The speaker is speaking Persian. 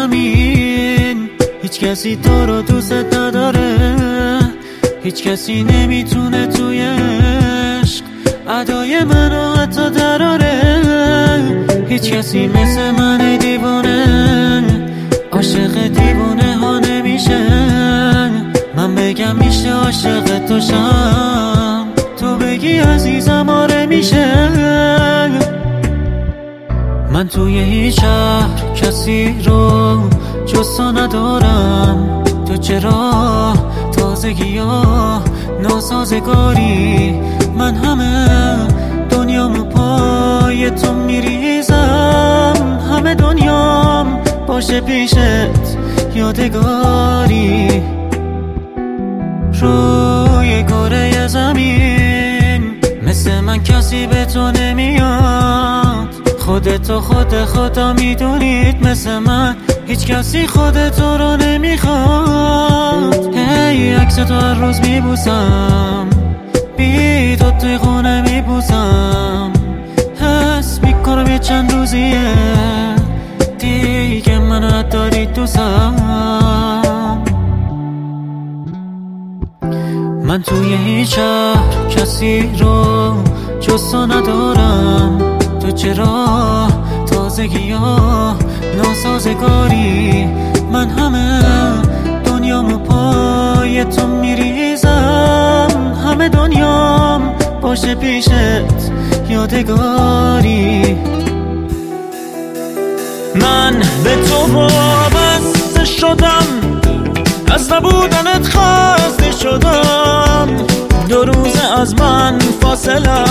زمین هیچ کسی تو رو دوست نداره، هیچ کسی نمیتونه توی عشق ادای منو حتی دراره. هیچ کسی مثل من دیوانه عاشق دیوانه ها نمیشه. من بگم میشه عاشق تو شم، تو بگی عزیزم آره میشه. من توی هیچ شهر کسی رو جز تو ندارم. تو چرا تازگی ها ناسازگاری؟ من همه دنیامو پای تو میریزم، همه دنیام باشه پیشت یادگاری. روی کره زمین مثل من کسی به تو نمیاد. خودتو خدا میدونید مثل من هیچ کسی خودتو رو نمیخواد. هی عکس تو هر روز میبوسم، بی تو توی خونه میبوسم. حس میکنم یه چند روزیه دیگه منو نداری دوستم. من توی هیچ شهر کسی رو جز تو ندارم. تو چرا تازگی ها ناسازگاری؟ من همه دنیامو پای تو میریزم، همه دنیام باشه پیشت یادگاری. من به تو وابسته شدم، از نبودنت خسته شدم. 2 روز از من فاصله